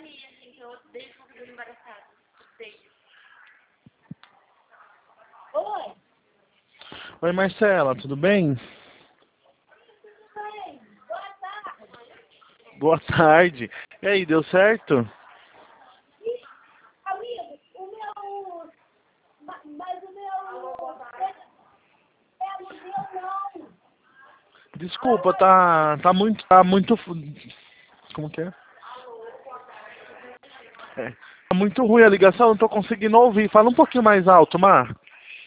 mania, assim, que eu odeio ficar fazendo embaraçado. Odeio. Oi. Oi, Marcela, tudo bem? Boa tarde. Boa tarde. E aí, deu certo? Amigo, o meu... Mas o meu... É, o meu não. Desculpa, tá muito... Como que é? Tá muito ruim a ligação, não tô conseguindo ouvir. Fala um pouquinho mais alto, Mar.